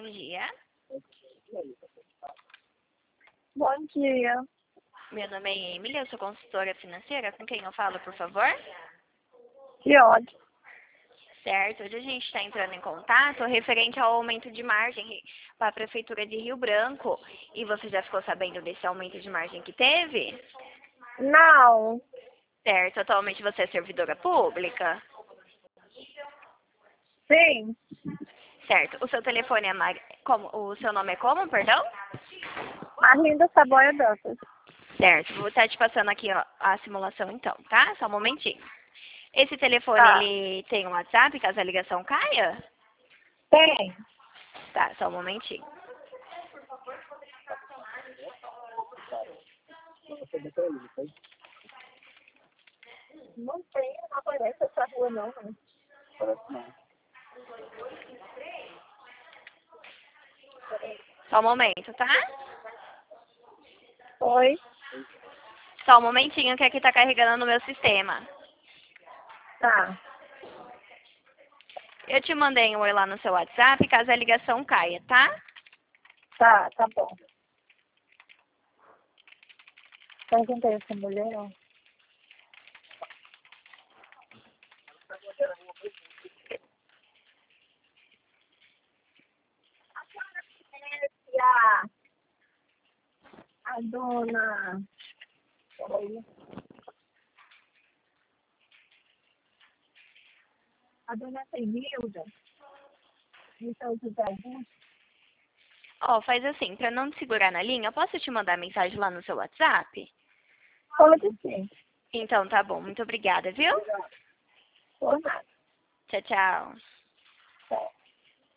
dia. Bom dia. Meu nome é Emily, eu sou consultora financeira. Com quem eu falo, por favor? Que ódio. Certo, hoje a gente está entrando em contato referente ao aumento de margem para a Prefeitura de Rio Branco. E você já ficou sabendo desse aumento de margem que teve? Não. Certo, atualmente você é servidora pública? Sim. Certo, o seu telefone é o seu nome é como, perdão? Arlindo Saboia Dantas. Certo, vou estar te passando aqui ó, a simulação então, tá? Só um momentinho. Esse telefone, Tá. ele tem um WhatsApp, caso a ligação caia? Tem. Tá, só um momentinho. Não tem, não aparece essa rua não, né? Só um momento, tá? Oi. Só um momentinho que aqui tá carregando no meu sistema. Tá. Eu te mandei um oi lá no seu WhatsApp, caso a ligação caia, tá? Tá bom. Perguntei essa mulher, ó. A dona... Oi. A dona Senilda. Então, José Augusto. Ó, faz assim, pra não te segurar na linha, eu posso te mandar mensagem lá no seu WhatsApp? Pode sim. Então tá bom, muito obrigada, viu? Por nada. Tchau, tchau. Tá.